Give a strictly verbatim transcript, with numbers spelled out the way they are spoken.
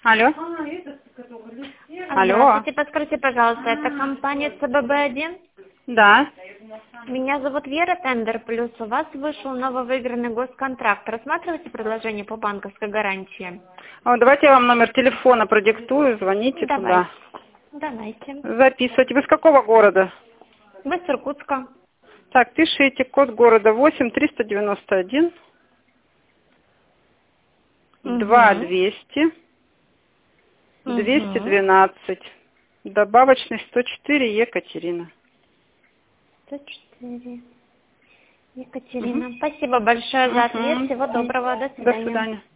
Алло. Алло. Здравствуйте, подскажите, пожалуйста, это компания Цэ Бэ Бэ один? Да. Меня зовут Вера, Тендер Плюс. У вас вышел нововыигранный госконтракт. Рассматриваете предложение по банковской гарантии? О, давайте я вам номер телефона продиктую, звоните Давайте. туда. Давайте. Записывайте. Вы с какого города? Вы с Иркутска. Так, пишите код города восемь триста девяносто один два Угу. двести двести Угу. двенадцать. Добавочный сто четыре Екатерина. сто четыре. Екатерина. Спасибо большое за ответ. Мгм. Всего доброго. До До свидания. свидания.